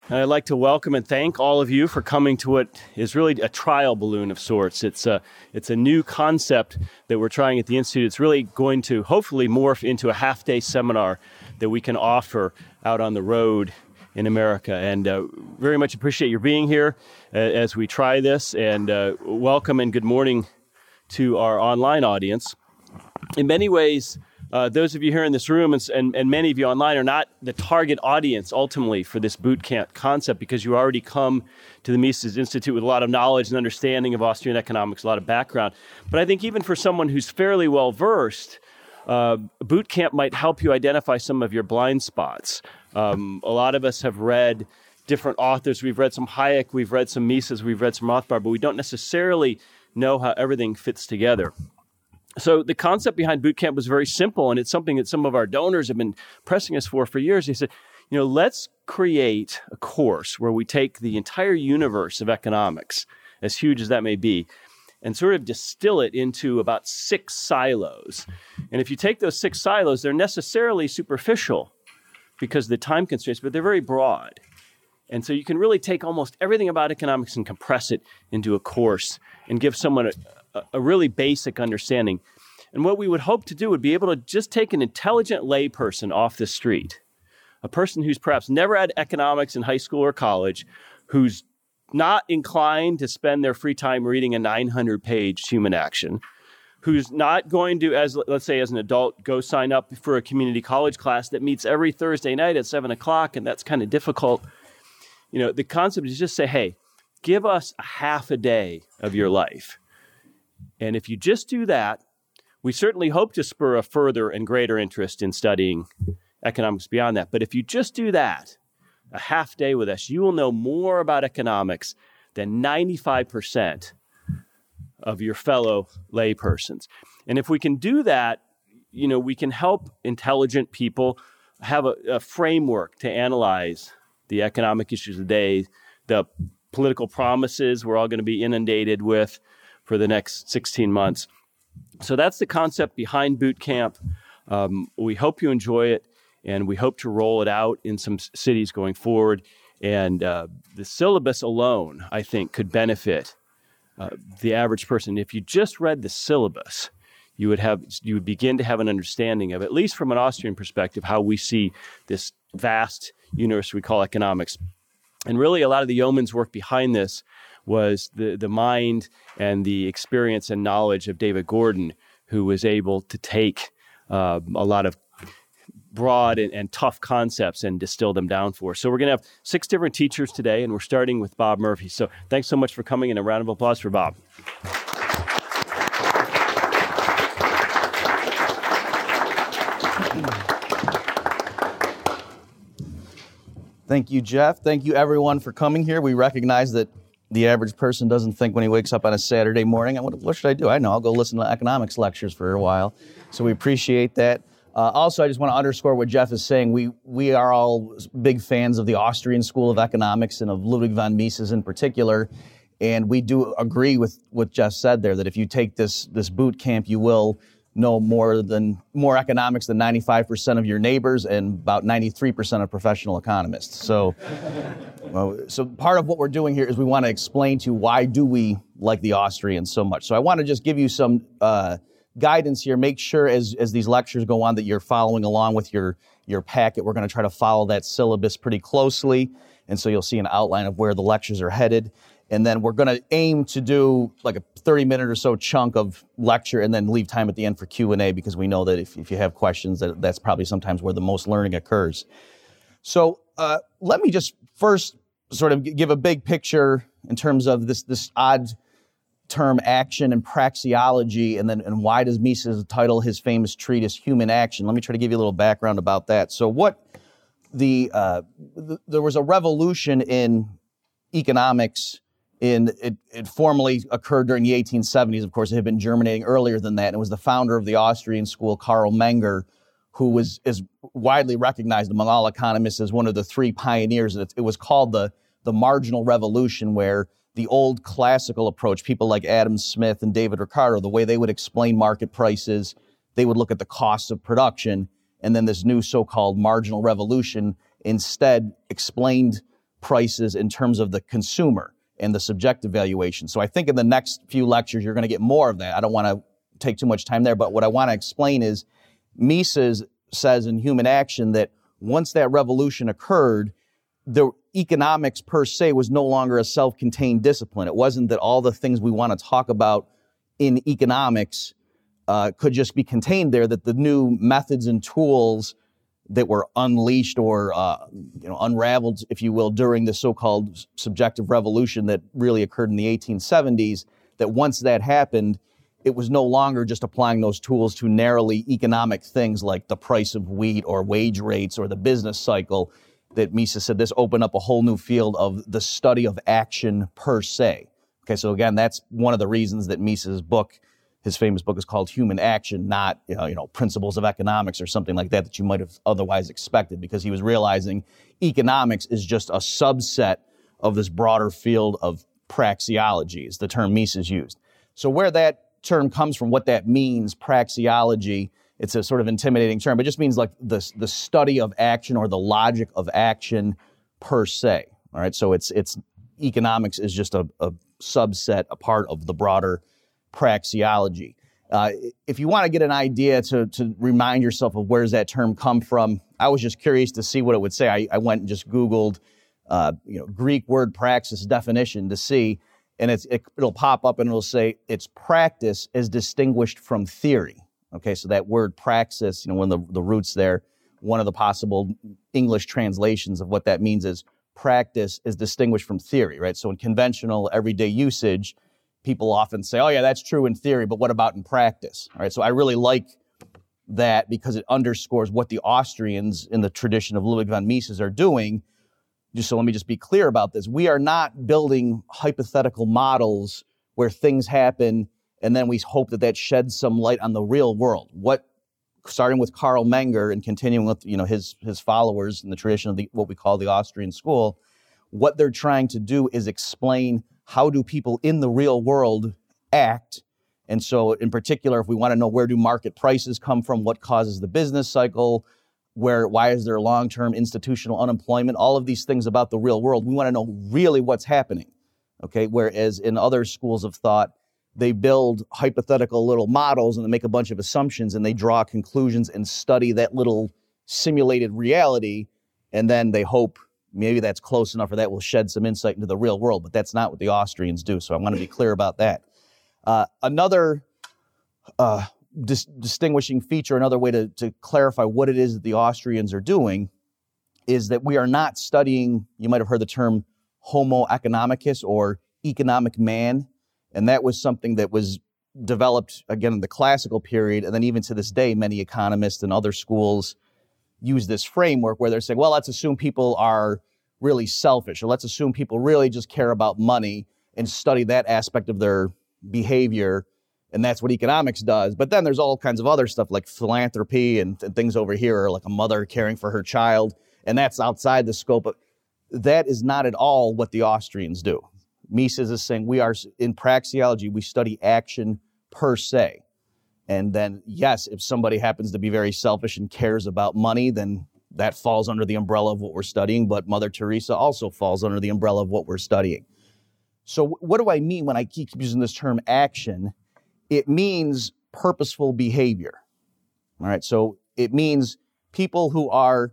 I'd like to welcome and thank all of you for coming to what is really a trial balloon of sorts. It's a new concept that we're trying at the Institute. It's really going to hopefully morph into a half-day seminar that we can offer out on the road in America. And very much appreciate your being here as we try this. And welcome and good morning to our online audience. In many ways, those of you here in this room and many of you online are not the target audience ultimately for this boot camp concept because you already come to the Mises Institute with a lot of knowledge and understanding of Austrian economics, a lot of background. But I think even for someone who's fairly well versed, boot camp might help you identify some of your blind spots. A lot of us have read different authors. We've read some Hayek, we've read some Mises, we've read some Rothbard, but we don't necessarily know how everything fits together. So the concept behind boot camp was very simple, and it's something that some of our donors have been pressing us for years. They said, let's create a course where we take the entire universe of economics, as huge as that may be, and sort of distill it into about 6 silos. And if you take those 6 silos, they're necessarily superficial because of the time constraints, but they're very broad. And so you can really take almost everything about economics and compress it into a course and give someone a really basic understanding. And what we would hope to do would be able to just take an intelligent layperson off the street, a person who's perhaps never had economics in high school or college, who's not inclined to spend their free time reading a 900-page human action, who's not going to, let's say as an adult, go sign up for a community college class that meets every Thursday night at 7 o'clock, and that's kind of difficult. The concept is just say, hey, give us a half a day of your life. And if you just do that, we certainly hope to spur a further and greater interest in studying economics beyond that. But if you just do that, a half day with us, you will know more about economics than 95% of your fellow laypersons. And if we can do that, we can help intelligent people have a framework to analyze the economic issues of the day, the political promises we're all going to be inundated with for the next 16 months. So that's the concept behind boot camp. We hope you enjoy it, and we hope to roll it out in some cities going forward. And the syllabus alone, I think, could benefit the average person. If you just read the syllabus, you would begin to have an understanding of, at least from an Austrian perspective, how we see this vast universe we call economics. And really, a lot of the yeoman's work behind this was the mind and the experience and knowledge of David Gordon, who was able to take a lot of broad and tough concepts and distill them down for us. So we're going to have 6 different teachers today, and we're starting with Bob Murphy. So thanks so much for coming, and a round of applause for Bob. Thank you, Jeff. Thank you, everyone, for coming here. We recognize that the average person doesn't think when he wakes up on a Saturday morning, what should I do? I know, I'll go listen to economics lectures for a while. So we appreciate that. Also, I just want to underscore what Jeff is saying. We are all big fans of the Austrian School of Economics and of Ludwig von Mises in particular. And we do agree with what Jeff said there, that if you take this boot camp, you will know more economics than 95% of your neighbors and about 93% of professional economists. So part of what we're doing here is we want to explain to you why do we like the Austrians so much. So I want to just give you some guidance here. Make sure as these lectures go on that you're following along with your packet. We're going to try to follow that syllabus pretty closely. And so you'll see an outline of where the lectures are headed. And then we're going to aim to do like a 30-minute or so chunk of lecture and then leave time at the end for Q&A, because we know that if you have questions, that's probably sometimes where the most learning occurs. So let me just first sort of give a big picture in terms of this odd term action and praxeology, and why does Mises title his famous treatise Human Action. Let me try to give you a little background about that. So there was a revolution in economics. It formally occurred during the 1870s. Of course, it had been germinating earlier than that. And it was the founder of the Austrian school, Karl Menger, who is widely recognized among all economists as one of the 3 pioneers. It was called the marginal revolution, where the old classical approach, people like Adam Smith and David Ricardo, the way they would explain market prices, they would look at the costs of production. And then this new so-called marginal revolution instead explained prices in terms of the consumer and the subjective valuation. So I think in the next few lectures, you're going to get more of that. I don't want to take too much time there, but what I want to explain is Mises says in Human Action that once that revolution occurred, the economics per se was no longer a self-contained discipline. It wasn't that all the things we want to talk about in economics could just be contained there, that the new methods and tools that were unleashed or unraveled, if you will, during the so-called subjective revolution that really occurred in the 1870s, that once that happened, it was no longer just applying those tools to narrowly economic things like the price of wheat or wage rates or the business cycle, that Mises said this opened up a whole new field of the study of action per se. Okay, so again, that's one of the reasons that Mises' book, his famous book, is called Human Action, not Principles of Economics or something like that you might have otherwise expected, because he was realizing economics is just a subset of this broader field of praxeology, is the term Mises used. So where that term comes from, what that means, praxeology, it's a sort of intimidating term, but it just means like the study of action or the logic of action per se. All right, so it's economics is just a subset, a part of the broader praxeology. If you want to get an idea to remind yourself of where does that term come from, I was just curious to see what it would say. I went and just Googled, Greek word praxis definition to see, and it'll pop up and it'll say it's practice as distinguished from theory. Okay, so that word praxis, one of the roots there, one of the possible English translations of what that means is practice is distinguished from theory, right? So in conventional everyday usage, people often say, oh yeah, that's true in theory, but what about in practice? All right, so I really like that because it underscores what the Austrians in the tradition of Ludwig von Mises are doing. So let me just be clear about this. We are not building hypothetical models where things happen and then we hope that sheds some light on the real world. Starting with Karl Menger and continuing with his followers in the tradition of what we call the Austrian school, what they're trying to do is explain how do people in the real world act. And so in particular, if we want to know where do market prices come from, what causes the business cycle, why is there long-term institutional unemployment, all of these things about the real world, we want to know really what's happening. Okay, whereas in other schools of thought, they build hypothetical little models and they make a bunch of assumptions and they draw conclusions and study that little simulated reality, and then they hope maybe that's close enough or that will shed some insight into the real world, but that's not what the Austrians do. So I want to be clear about that. Another distinguishing feature, another way to clarify what it is that the Austrians are doing is that we are not studying, you might have heard the term Homo economicus or economic man. And that was something that was developed, again, in the classical period. And then even to this day, many economists and other schools use this framework where they're saying, well, let's assume people are really selfish, or let's assume people really just care about money and study that aspect of their behavior. And that's what economics does. But then there's all kinds of other stuff like philanthropy and things over here, like a mother caring for her child. And that's outside the scope of that is not at all what the Austrians do. Mises is saying we are in praxeology, we study action per se. And then, yes, if somebody happens to be very selfish and cares about money, then that falls under the umbrella of what we're studying. But Mother Teresa also falls under the umbrella of what we're studying. So what do I mean when I keep using this term action? It means purposeful behavior. All right, so it means people who are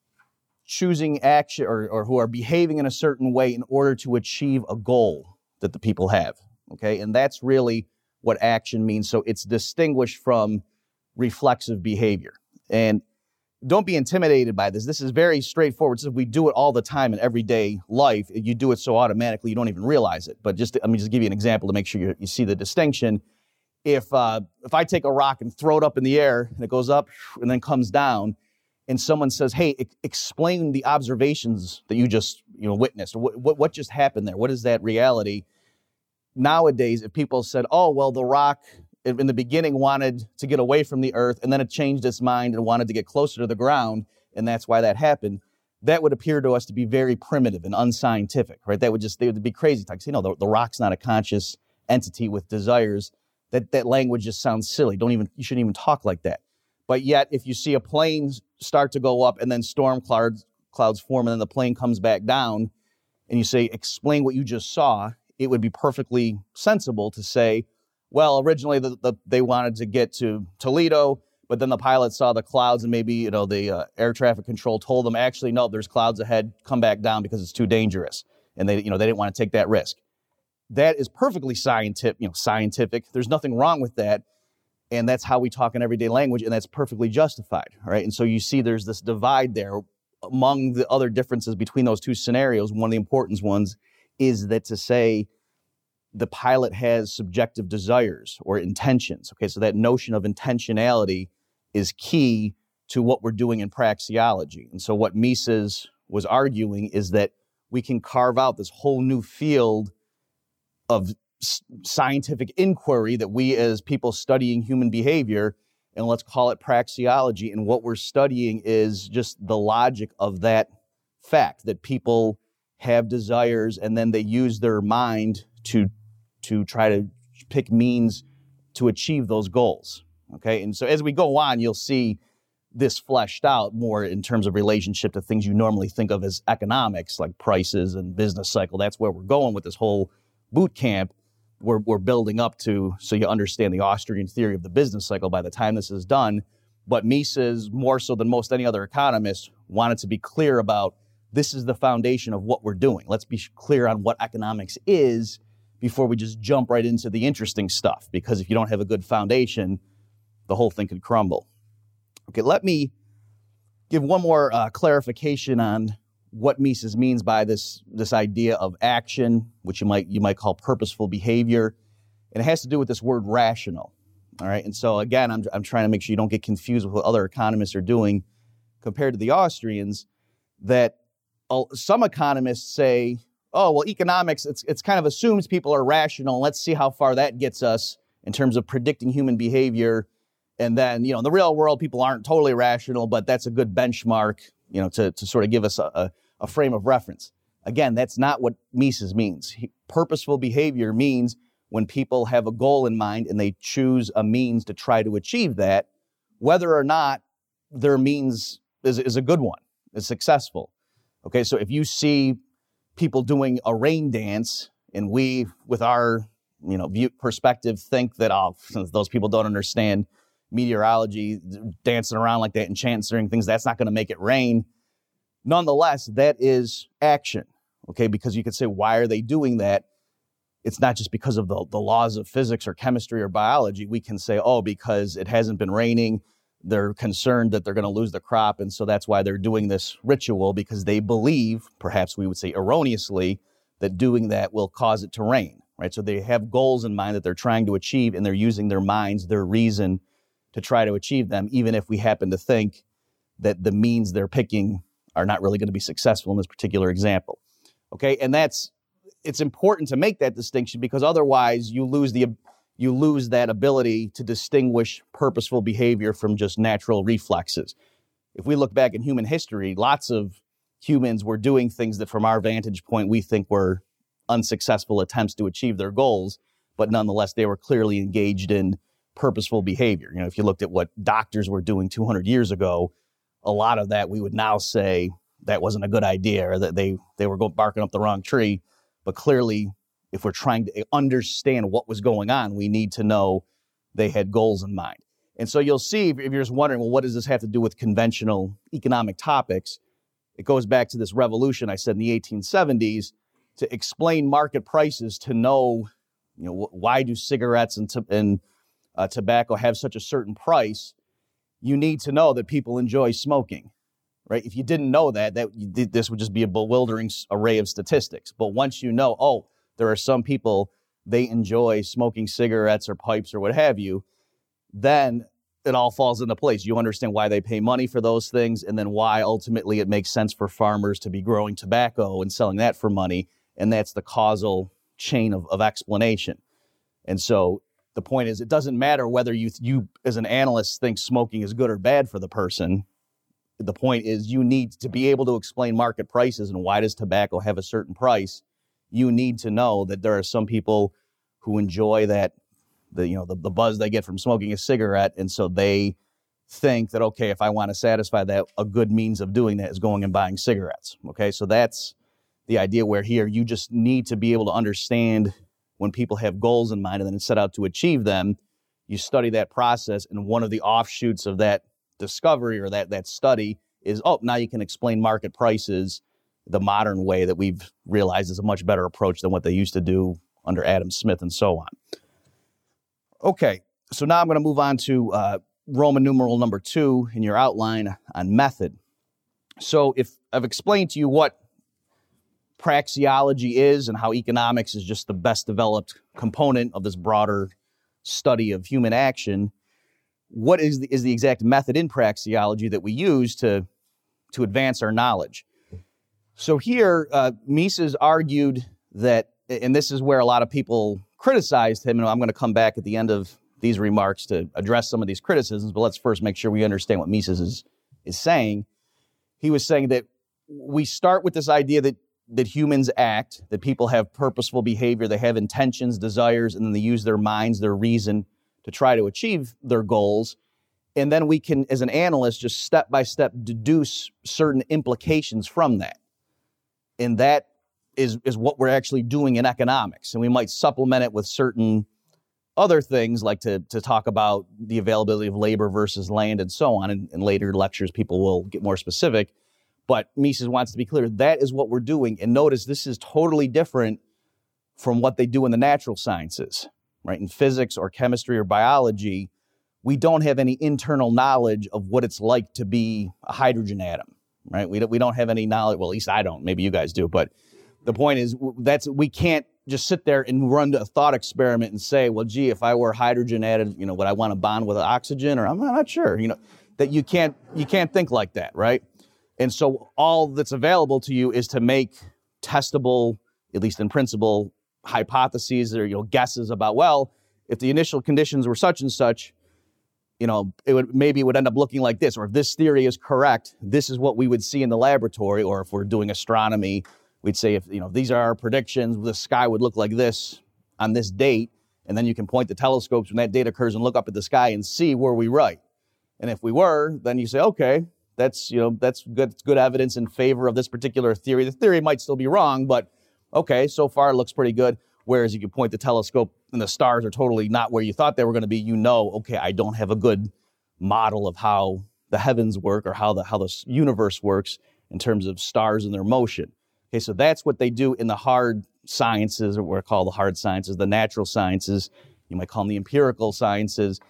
choosing action or who are behaving in a certain way in order to achieve a goal that the people have, okay? And that's really what action means. So it's distinguished from reflexive behavior. And don't be intimidated by this. This is very straightforward. So we do it all the time in everyday life. You do it so automatically you don't even realize it. But let me just give you an example to make sure you see the distinction. If I take a rock and throw it up in the air and it goes up and then comes down, and someone says, hey, explain the observations that you just witnessed. What just happened there? What is that reality? Nowadays, if people said, oh, well, the rock in the beginning wanted to get away from the earth, and then it changed its mind and wanted to get closer to the ground, and that's why that happened, that would appear to us to be very primitive and unscientific, right? They would be crazy talk. The rock's not a conscious entity with desires. That language just sounds silly. You shouldn't even talk like that. But yet, if you see a plane start to go up and then storm clouds form and then the plane comes back down, and you say, explain what you just saw, it would be perfectly sensible to say, well, originally they wanted to get to Toledo, but then the pilot saw the clouds and maybe, the air traffic control told them, actually, no, there's clouds ahead, come back down because it's too dangerous. And they didn't want to take that risk. That is perfectly scientific. There's nothing wrong with that. And that's how we talk in everyday language, and that's perfectly justified, all right? And so you see there's this divide there among the other differences between those two scenarios. One of the important ones is that to say the pilot has subjective desires or intentions, okay? So that notion of intentionality is key to what we're doing in praxeology. And so what Mises was arguing is that we can carve out this whole new field of scientific inquiry that we as people studying human behavior, and let's call it praxeology. And what we're studying is just the logic of that fact, that people have desires and then they use their mind to try to pick means to achieve those goals. Okay. And so as we go on, you'll see this fleshed out more in terms of relationship to things you normally think of as economics, like prices and business cycle. That's where we're going with this whole boot camp. We're building up to, so you understand the Austrian theory of the business cycle by the time this is done. But Mises, more so than most any other economist, wanted to be clear about this is the foundation of what we're doing. Let's be clear on what economics is before we just jump right into the interesting stuff. Because if you don't have a good foundation, the whole thing could crumble. Okay, let me give one more clarification on what Mises means by this idea of action, which you might call purposeful behavior. And it has to do with this word rational. All right. And so again, I'm trying to make sure you don't get confused with what other economists are doing compared to the Austrians, that some economists say, oh, well, economics, it's kind of assumes people are rational. Let's see how far that gets us in terms of predicting human behavior. And then, in the real world, people aren't totally rational, but that's a good benchmark, to sort of give us a frame of reference. Again, that's not what Mises means. Purposeful behavior means when people have a goal in mind and they choose a means to try to achieve that, whether or not their means is a good one, is successful. Okay, so if you see people doing a rain dance and we, with our perspective, think that, since those people don't understand meteorology, dancing around like that and chanting things, that's not going to make it rain. Nonetheless, that is action, okay? Because you could say, why are they doing that? It's not just because of the laws of physics or chemistry or biology. We can say, because it hasn't been raining, they're concerned that they're going to lose the crop, and so that's why they're doing this ritual, because they believe, perhaps we would say erroneously, that doing that will cause it to rain, right? So they have goals in mind that they're trying to achieve, and they're using their minds, their reason, to try to achieve them, even if we happen to think that the means they're picking are not really going to be successful in this particular example. Okay, and it's important to make that distinction, because otherwise you lose that ability to distinguish purposeful behavior from just natural reflexes. If we look back in human history, lots of humans were doing things that from our vantage point we think were unsuccessful attempts to achieve their goals, but nonetheless they were clearly engaged in purposeful behavior. If you looked at what doctors were doing 200 years ago, a lot of that we would now say that wasn't a good idea, or that they were barking up the wrong tree. But clearly, if we're trying to understand what was going on, we need to know they had goals in mind. And so you'll see, if you're just wondering, well, what does this have to do with conventional economic topics? It goes back to this revolution I said in the 1870s to explain market prices, to know, why do cigarettes and tobacco have such a certain price. You need to know that people enjoy smoking, right? If you didn't know that this would just be a bewildering array of statistics. But once you know, there are some people, they enjoy smoking cigarettes or pipes or what have you, then it all falls into place. You understand why they pay money for those things, and then why ultimately it makes sense for farmers to be growing tobacco and selling that for money. And that's the causal chain of explanation. And so the point is, it doesn't matter whether you as an analyst think smoking is good or bad for the person. The point is, you need to be able to explain market prices and why does tobacco have a certain price. You need to know that there are some people who enjoy that, the buzz they get from smoking a cigarette, and so they think that, okay, if I want to satisfy that, a good means of doing that is going and buying cigarettes. Okay, so that's the idea where here you just need to be able to understand when people have goals in mind and then set out to achieve them. You study that process, and one of the offshoots of that discovery or that study is, now you can explain market prices the modern way that we've realized is a much better approach than what they used to do under Adam Smith and so on. Okay, so now I'm going to move on to Roman numeral number 2 in your outline on method. So if I've explained to you what praxeology is and how economics is just the best developed component of this broader study of human action, what is the exact method in praxeology that we use to advance our knowledge? So here, Mises argued that, and this is where a lot of people criticized him, and I'm going to come back at the end of these remarks to address some of these criticisms, but let's first make sure we understand what Mises is saying. He was saying that we start with this idea that humans act, that people have purposeful behavior, they have intentions, desires, and then they use their minds, their reason to try to achieve their goals. And then we can, as an analyst, just step by step deduce certain implications from that. And that is what we're actually doing in economics. And we might supplement it with certain other things, like to talk about the availability of labor versus land and so on. In later lectures, people will get more specific. But Mises wants to be clear, that is what we're doing. And notice this is totally different from what they do in the natural sciences, right? In physics or chemistry or biology, we don't have any internal knowledge of what it's like to be a hydrogen atom, right? We don't have any knowledge. Well, at least I don't. Maybe you guys do. But the point is we can't just sit there and run a thought experiment and say, well, gee, if I were hydrogen added, would I want to bond with oxygen? Or I'm not sure, that you can't think like that, right? And so all that's available to you is to make testable, at least in principle, hypotheses or guesses about, well, if the initial conditions were such and such, it would end up looking like this, or if this theory is correct, this is what we would see in the laboratory, or if we're doing astronomy, we'd say if these are our predictions, the sky would look like this on this date, and then you can point the telescopes when that date occurs and look up at the sky and see were we right. And if we were, then you say, okay, that's good evidence in favor of this particular theory. The theory might still be wrong, but okay, so far it looks pretty good. Whereas you can point the telescope and the stars are totally not where you thought they were going to be. Okay, I don't have a good model of how the heavens work or how the universe works in terms of stars and their motion. Okay, so that's what they do in the hard sciences, or what are called the hard sciences, the natural sciences. You might call them the empirical sciences.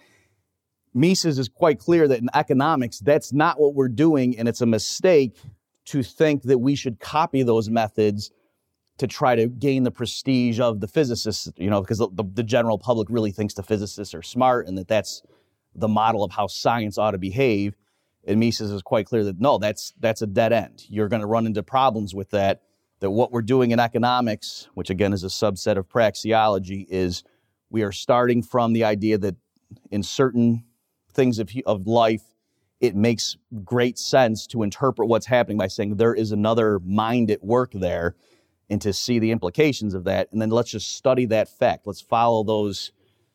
Mises is quite clear that in economics, that's not what we're doing, and it's a mistake to think that we should copy those methods to try to gain the prestige of the physicists, because the general public really thinks the physicists are smart and that's the model of how science ought to behave. And Mises is quite clear that, no, that's a dead end. You're going to run into problems with that what we're doing in economics, which again is a subset of praxeology, is we are starting from the idea that in certain things of life, it makes great sense to interpret what's happening by saying there is another mind at work there, and to see the implications of that. And then let's just study that fact. Let's follow those,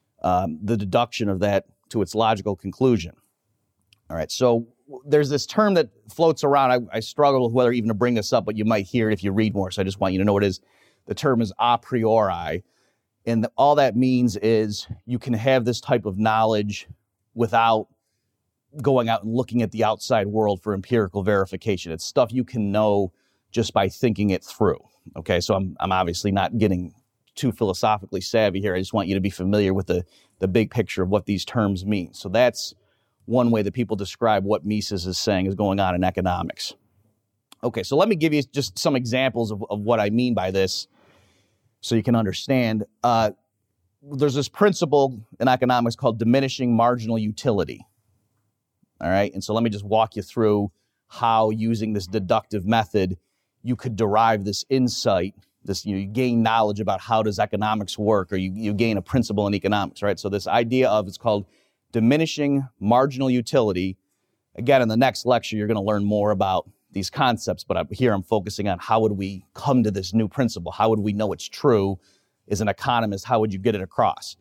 the deduction of that to its logical conclusion. All right, so there's this term that floats around. I struggle with whether even to bring this up, but you might hear it if you read more, so I just want you to know what it is. The term is a priori, and all that means is you can have this type of knowledge without going out and looking at the outside world for empirical verification. It's stuff you can know just by thinking it through. Okay, so I'm obviously not getting too philosophically savvy here. I just want you to be familiar with the big picture of what these terms mean. So that's one way that people describe what Mises is saying is going on in economics. Okay, so let me give you just some examples of what I mean by this so you can understand. There's this principle in economics called diminishing marginal utility. All right, and so let me just walk you through how, using this deductive method, you could derive this insight, you gain knowledge about how does economics work, or you gain a principle in economics, right? So this idea of, it's called diminishing marginal utility. Again, in the next lecture, you're going to learn more about these concepts, but here I'm focusing on how would we come to this new principle? How would we know it's true? As an economist, how would you get it across?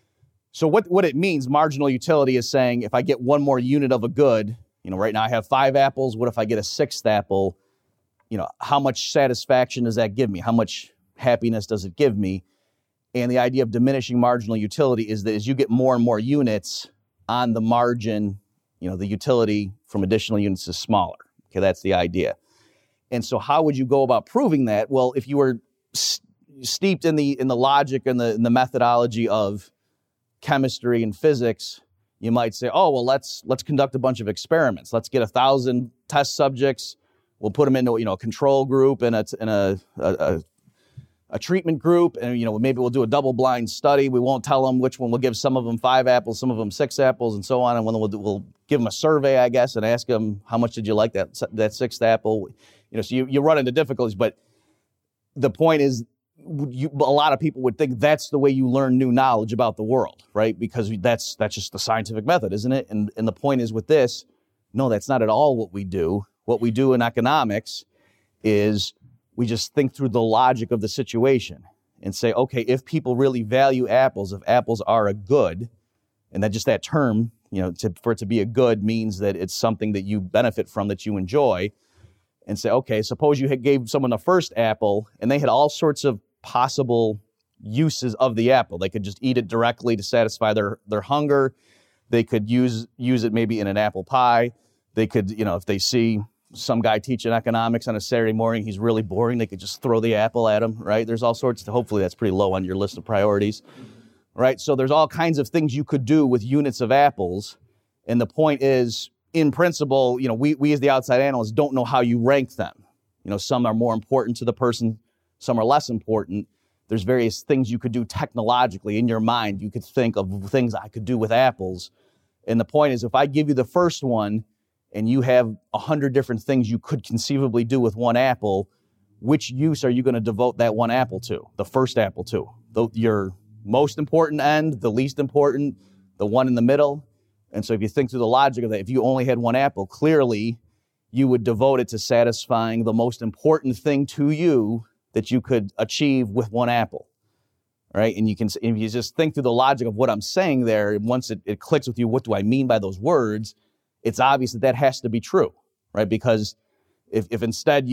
So what it means, marginal utility, is saying if I get one more unit of a good, right now I have 5 apples, what if I get a 6th apple? how much satisfaction does that give me? How much happiness does it give me? And the idea of diminishing marginal utility is that as you get more and more units on the margin, the utility from additional units is smaller. Okay, that's the idea. And so how would you go about proving that? Well, if you were steeped in the logic and the methodology of chemistry and physics, you might say, oh, well, let's conduct a bunch of experiments. Let's get 1,000 test subjects. We'll put them into a control group and a treatment group, and maybe we'll do a double-blind study. We won't tell them which one. We'll give some of them 5 apples, some of them 6 apples, and so on. And we'll give them a survey, I guess, and ask them how much did you like that 6th apple. So you run into difficulties, but the point is, a lot of people would think that's the way you learn new knowledge about the world, right? Because that's just the scientific method, isn't it? And the point is with this, no, that's not at all what we do. What we do in economics is we just think through the logic of the situation and say, okay, if people really value apples, if apples are a good, and that term, for it to be a good means that it's something that you benefit from, that you enjoy, and say, okay, suppose you gave someone the first apple and they had all sorts of possible uses of the apple. They could just eat it directly to satisfy their hunger. They could use it maybe in an apple pie. They could, if they see some guy teaching economics on a Saturday morning, he's really boring, they could just throw the apple at him, right? There's all sorts hopefully that's pretty low on your list of priorities, right? So there's all kinds of things you could do with units of apples. And the point is, in principle, we as the outside analysts don't know how you rank them. Some are more important to the person, some are less important. There's various things you could do technologically in your mind. You could think of things I could do with apples. And the point is, if I give you the first one and you have 100 different things you could conceivably do with one apple, which use are you going to devote that one apple to, the first apple to? Your most important end, the least important, the one in the middle? And so if you think through the logic of that, if you only had one apple, clearly you would devote it to satisfying the most important thing to you that you could achieve with one apple, right? And if you just think through the logic of what I'm saying there, once it clicks with you, what do I mean by those words? It's obvious that has to be true, right? Because if instead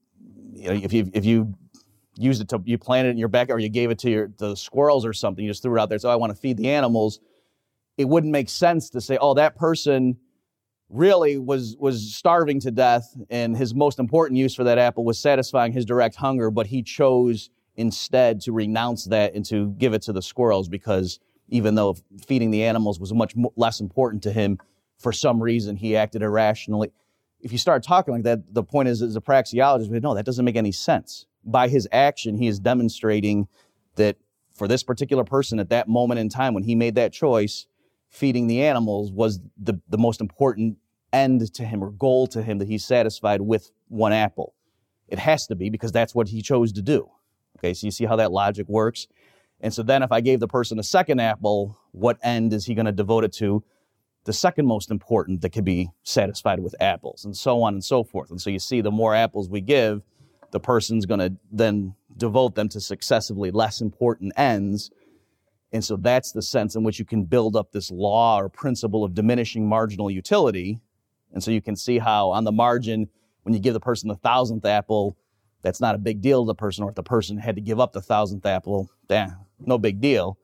if you used it you planted it in your backyard, or you gave it to the squirrels or something, you just threw it out there, so I want to feed the animals, it wouldn't make sense to say, oh, that person really was starving to death, and his most important use for that apple was satisfying his direct hunger, but he chose instead to renounce that and to give it to the squirrels, because even though feeding the animals was much less important to him, for some reason he acted irrationally. If you start talking like that, the point is, as a praxeologist, no, that doesn't make any sense. By his action, he is demonstrating that for this particular person at that moment in time when he made that choice, feeding the animals was the most important end to him or goal to him that he's satisfied with one apple. It has to be, because that's what he chose to do. Okay, so you see how that logic works? And so then if I gave the person a second apple, what end is he going to devote it to? The second most important that could be satisfied with apples, and so on and so forth. And so you see, the more apples we give, the person's going to then devote them to successively less important ends. And so that's the sense in which you can build up this law or principle of diminishing marginal utility. And so you can see how on the margin, when you give the person the 1,000th apple, that's not a big deal to the person. Or if the person had to give up the 1,000th apple, no big deal,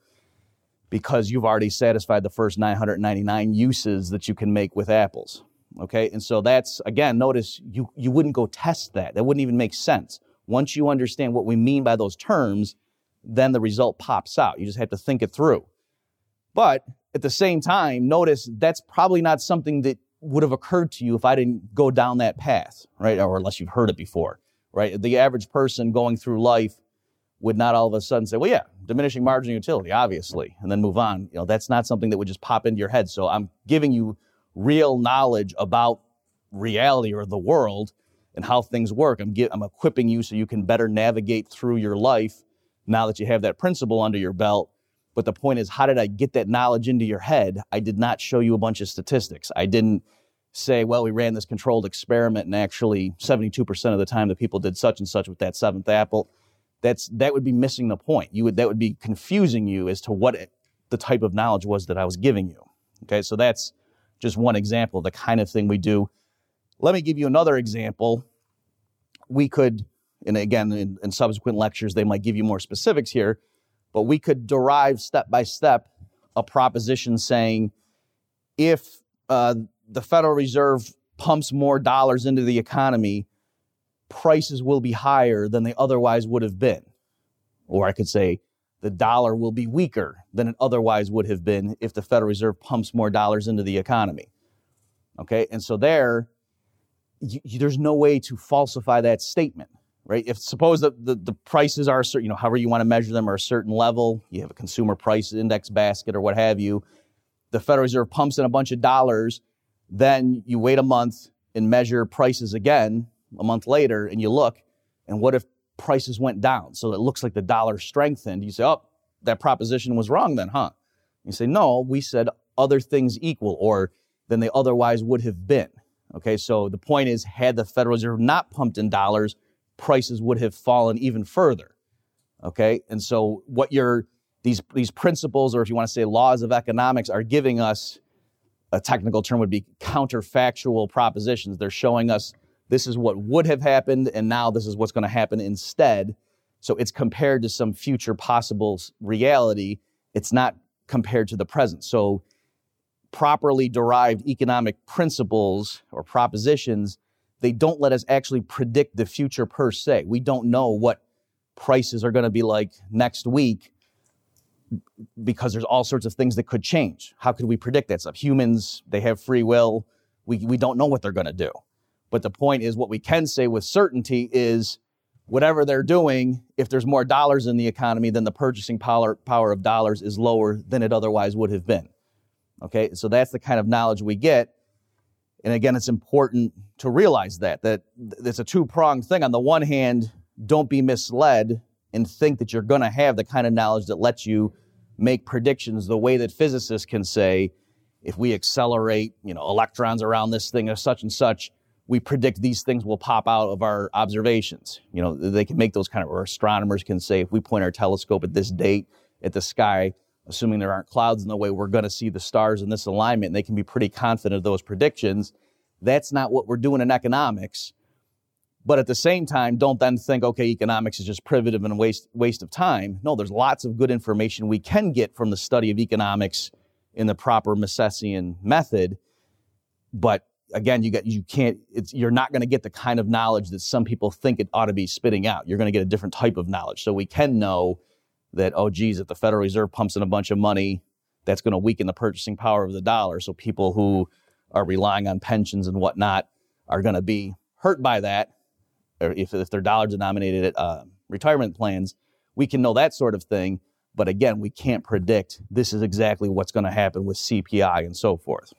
because you've already satisfied the first 999 uses that you can make with apples. Okay, and so that's, again, notice you wouldn't go test that. That wouldn't even make sense. Once you understand what we mean by those terms, then the result pops out. You just have to think it through. But at the same time, notice that's probably not something that would have occurred to you if I didn't go down that path, right? Or unless you've heard it before, right? The average person going through life would not all of a sudden say, well, yeah, diminishing marginal utility, obviously, and then move on. That's not something that would just pop into your head. So I'm giving you real knowledge about reality or the world and how things work. I'm equipping you so you can better navigate through your life now that you have that principle under your belt. But the point is, how did I get that knowledge into your head? I did not show you a bunch of statistics. I didn't say, well, we ran this controlled experiment and actually 72% of the time the people did such and such with that 7th apple. That would be missing the point. That would be confusing you as to what the type of knowledge was that I was giving you. Okay, so that's just one example of the kind of thing we do. Let me give you another example. we could, and again, in subsequent lectures, they might give you more specifics here, but we could derive step by step a proposition saying if the Federal Reserve pumps more dollars into the economy, prices will be higher than they otherwise would have been. Or I could say the dollar will be weaker than it otherwise would have been if the Federal Reserve pumps more dollars into the economy. Okay, and so there's no way to falsify that statement, right? If suppose that the prices are, however you want to measure them, are a certain level, you have a consumer price index basket or what have you, the Federal Reserve pumps in a bunch of dollars, then you wait a month and measure prices again a month later, and you look, and what if prices went down? So it looks like the dollar strengthened. You say, oh, that proposition was wrong then, huh? You say, no, we said other things equal or than they otherwise would have been. Okay, so the point is, had the Federal Reserve not pumped in dollars, prices would have fallen even further. Okay, and so what these principles, or if you want to say laws of economics, are giving us, a technical term would be counterfactual propositions. They're showing us this is what would have happened, and now this is what's going to happen instead. So it's compared to some future possible reality. It's not compared to the present. So properly derived economic principles or propositions, they don't let us actually predict the future per se. We don't know what prices are going to be like next week because there's all sorts of things that could change. How could we predict that stuff? Humans, they have free will. We don't know what they're going to do. But the point is, what we can say with certainty is whatever they're doing, if there's more dollars in the economy, then the purchasing power of dollars is lower than it otherwise would have been. Okay, so that's the kind of knowledge we get. And again, it's important to realize that it's a two-pronged thing. On the one hand, don't be misled and think that you're going to have the kind of knowledge that lets you make predictions the way that physicists can say, if we accelerate, electrons around this thing or such and such, we predict these things will pop out of our observations. They can make those or astronomers can say, if we point our telescope at this date at the sky, assuming there aren't clouds in the way, we're going to see the stars in this alignment, and they can be pretty confident of those predictions. That's not what we're doing in economics. But at the same time, don't then think, okay, economics is just privative and a waste of time. No, there's lots of good information we can get from the study of economics in the proper Misesian method. But again, you're not going to get the kind of knowledge that some people think it ought to be spitting out. You're going to get a different type of knowledge. So we can know that, if the Federal Reserve pumps in a bunch of money, that's going to weaken the purchasing power of the dollar. So people who are relying on pensions and whatnot are going to be hurt by that, or if they're dollar-denominated retirement plans. We can know that sort of thing. But again, we can't predict this is exactly what's going to happen with CPI and so forth.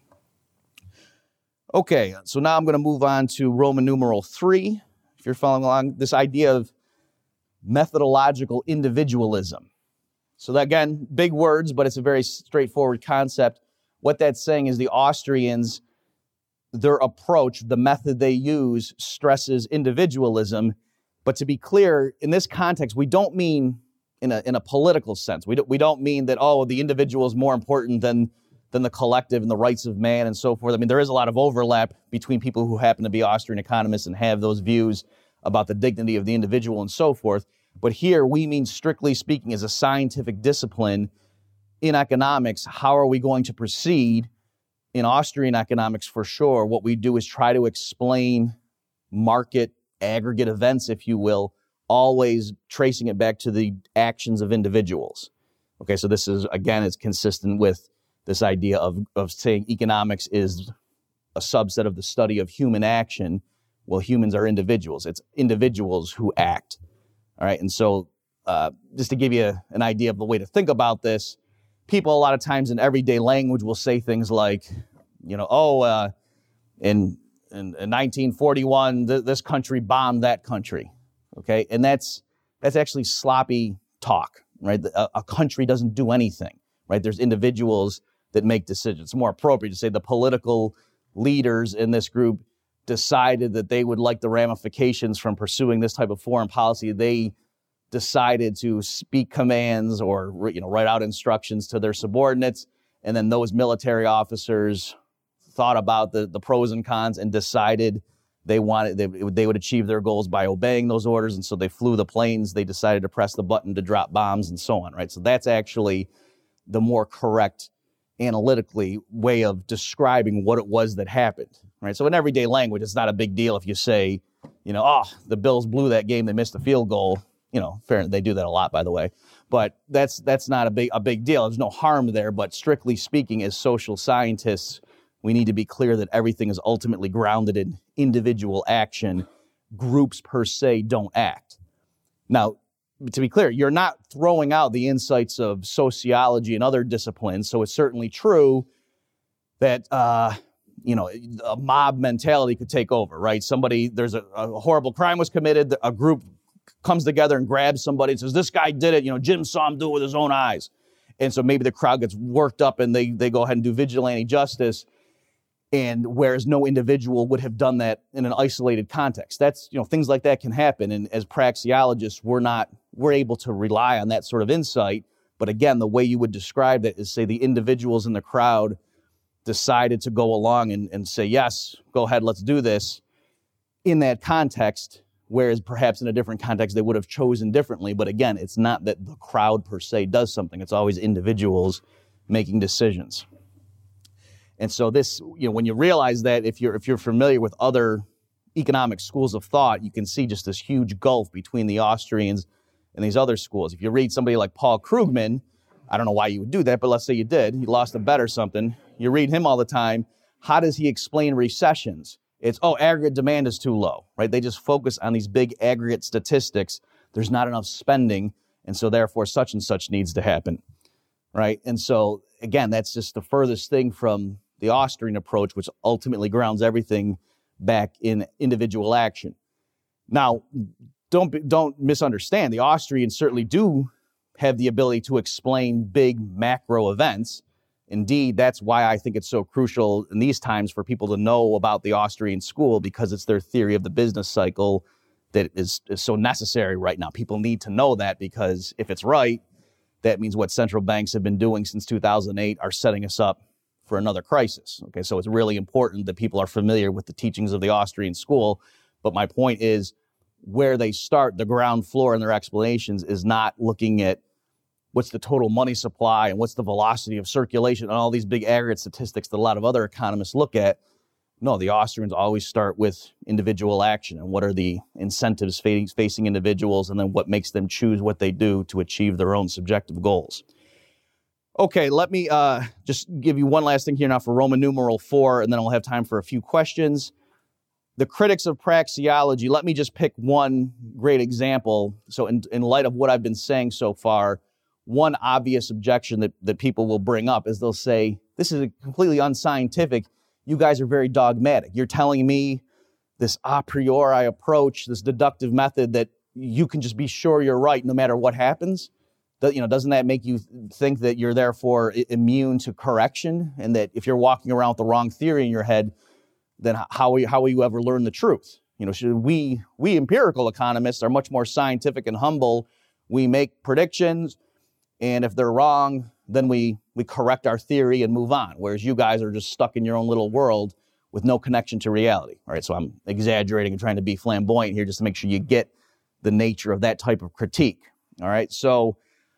Okay, so now I'm going to move on to Roman numeral 3. If you're following along, this idea of methodological individualism. So that, again, big words, but it's a very straightforward concept. What that's saying is the Austrians, their approach, the method they use, stresses individualism. But to be clear, in this context, we don't mean in a political sense. We don't mean that, the individual is more important than the collective and the rights of man and so forth. I mean, there is a lot of overlap between people who happen to be Austrian economists and have those views about the dignity of the individual and so forth. But here we mean, strictly speaking, as a scientific discipline in economics, how are we going to proceed? In Austrian economics, for sure, what we do is try to explain market aggregate events, if you will, always tracing it back to the actions of individuals. Okay, so this is, again, it's consistent with this idea of saying economics is a subset of the study of human action. Well, humans are individuals. It's individuals who act. All right, and so just to give you an idea of the way to think about this, people a lot of times in everyday language will say things like, in 1941, this country bombed that country. Okay, and that's actually sloppy talk, right? A country doesn't do anything, right? There's individuals that make decisions. It's more appropriate to say the political leaders in this group decided that they would like the ramifications from pursuing this type of foreign policy. They decided to speak commands or write out instructions to their subordinates, and then those military officers thought about the pros and cons and decided They would achieve their goals by obeying those orders, and so they flew the planes. They decided to press the button to drop bombs and so on, right? So that's actually the more correct analytically way of describing what it was that happened, right? So in everyday language, it's not a big deal if you say, the Bills blew that game, they missed a field goal. Fair, they do that a lot, by the way. But that's not a big deal. There's no harm there. But strictly speaking, as social scientists, we need to be clear that everything is ultimately grounded in individual action. Groups per se don't act. Now, to be clear, you're not throwing out the insights of sociology and other disciplines. So it's certainly true that, a mob mentality could take over, right? There's a horrible crime was committed. A group comes together and grabs somebody and says, this guy did it. Jim saw him do it with his own eyes. And so maybe the crowd gets worked up and they go ahead and do vigilante justice. And whereas no individual would have done that in an isolated context. That's, things like that can happen. And as praxeologists, we're able to rely on that sort of insight. But again, the way you would describe it is, say, the individuals in the crowd decided to go along and say, yes, go ahead, let's do this in that context, whereas perhaps in a different context, they would have chosen differently. But again, it's not that the crowd per se does something. It's always individuals making decisions. And so this, when you realize that, if you're familiar with other economic schools of thought, you can see just this huge gulf between the Austrians and these other schools. If you read somebody like Paul Krugman, I don't know why you would do that, but let's say you did. He lost a bet or something. You read him all the time. How does he explain recessions? It's, aggregate demand is too low, right? They just focus on these big aggregate statistics. There's not enough spending, and so therefore such and such needs to happen, right? And so, again, that's just the furthest thing from the Austrian approach, which ultimately grounds everything back in individual action. Now, don't misunderstand. The Austrians certainly do have the ability to explain big macro events. Indeed, that's why I think it's so crucial in these times for people to know about the Austrian school, because it's their theory of the business cycle that is so necessary right now. People need to know that, because if it's right, that means what central banks have been doing since 2008 are setting us up for another crisis. Okay, so it's really important that people are familiar with the teachings of the Austrian school. But my point is, where they start, the ground floor in their explanations is not looking at what's the total money supply and what's the velocity of circulation and all these big aggregate statistics that a lot of other economists look at. No, the Austrians always start with individual action and what are the incentives facing individuals, and then what makes them choose what they do to achieve their own subjective goals. Okay, let me just give you one last thing here now for Roman numeral 4, and then I'll have time for a few questions. The critics of praxeology, let me just pick one great example. So in light of what I've been saying so far, one obvious objection that people will bring up is they'll say, this is completely unscientific. You guys are very dogmatic. You're telling me this a priori approach, this deductive method, that you can just be sure you're right no matter what happens. Doesn't that make you think that you're therefore immune to correction, and that if you're walking around with the wrong theory in your head, then how will you ever learn the truth? We empirical economists are much more scientific and humble. We make predictions, and if they're wrong, then we correct our theory and move on, whereas you guys are just stuck in your own little world with no connection to reality. All right, so I'm exaggerating and trying to be flamboyant here just to make sure you get the nature of that type of critique. All right, so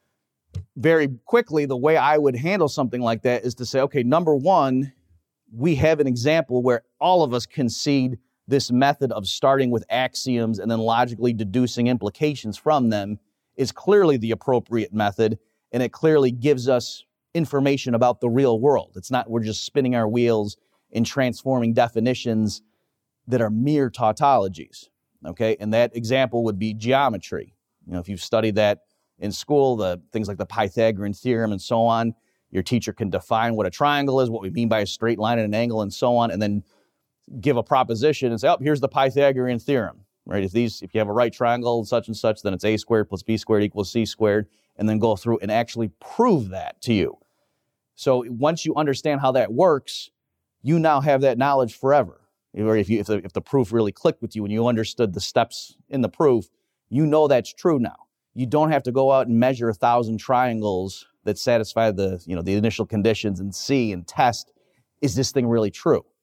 very quickly, the way I would handle something like that is to say, okay, number one, we have an example where all of us concede this method of starting with axioms and then logically deducing implications from them is clearly the appropriate method, and it clearly gives us information about the real world. It's not we're just spinning our wheels and transforming definitions that are mere tautologies, okay? And that example would be geometry. If you've studied that in school, the things like the Pythagorean theorem and so on, your teacher can define what a triangle is, what we mean by a straight line and an angle and so on, and then give a proposition and say, here's the Pythagorean theorem, right? If you have a right triangle, such and such, then it's a squared plus b squared equals c squared, and then go through and actually prove that to you. So once you understand how that works, you now have that knowledge forever. Or if the proof really clicked with you and you understood the steps in the proof, you know that's true now. You don't have to go out and measure 1,000 triangles that satisfy the initial conditions and see and test, is this thing really true?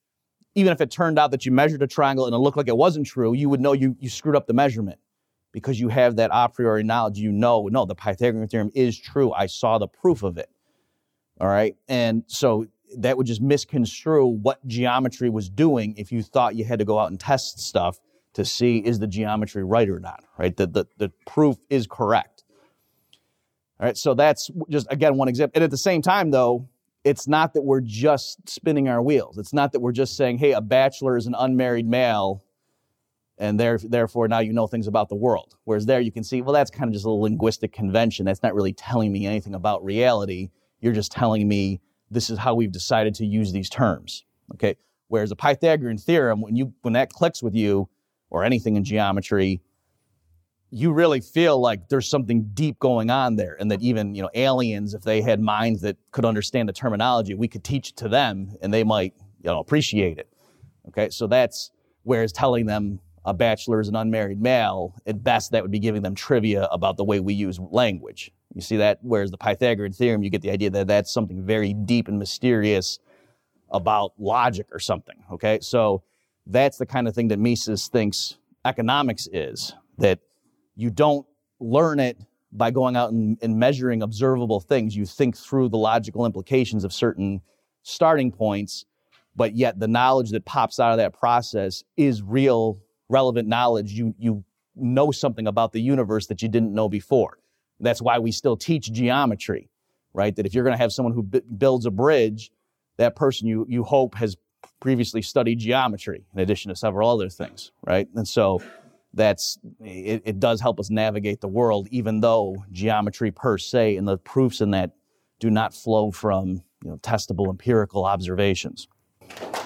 even if it turned out that you measured a triangle and it looked like it wasn't true, you would know you screwed up the measurement because you have that a priori knowledge. You know, no, the Pythagorean theorem is true. I saw the proof of it. All right. And so that would just misconstrue what geometry was doing if you thought you had to go out and test stuff to see is the geometry right or not, right? The proof is correct. All right. So that's just, again, one example. And at the same time, though, it's not that we're just spinning our wheels. It's not that we're just saying, hey, a bachelor is an unmarried male, and therefore now you know things about the world. Whereas there you can see, well, that's kind of just a linguistic convention. That's not really telling me anything about reality. You're just telling me this is how we've decided to use these terms, okay? Whereas a Pythagorean theorem, when that clicks with you, or anything in geometry, you really feel like there's something deep going on there, and that even, aliens, if they had minds that could understand the terminology, we could teach it to them, and they might, appreciate it. Okay, so that's, whereas telling them a bachelor is an unmarried male, at best that would be giving them trivia about the way we use language. You see that? Whereas the Pythagorean theorem, you get the idea that that's something very deep and mysterious about logic or something. Okay, so that's the kind of thing that Mises thinks economics is, that you don't learn it by going out and measuring observable things. You think through the logical implications of certain starting points, but yet the knowledge that pops out of that process is real, relevant knowledge. You know something about the universe that you didn't know before. That's why we still teach geometry, right? That if you're going to have someone who builds a bridge, that person you hope has previously studied geometry in addition to several other things, right? And so it does help us navigate the world, even though geometry per se and the proofs in that do not flow from testable empirical observations.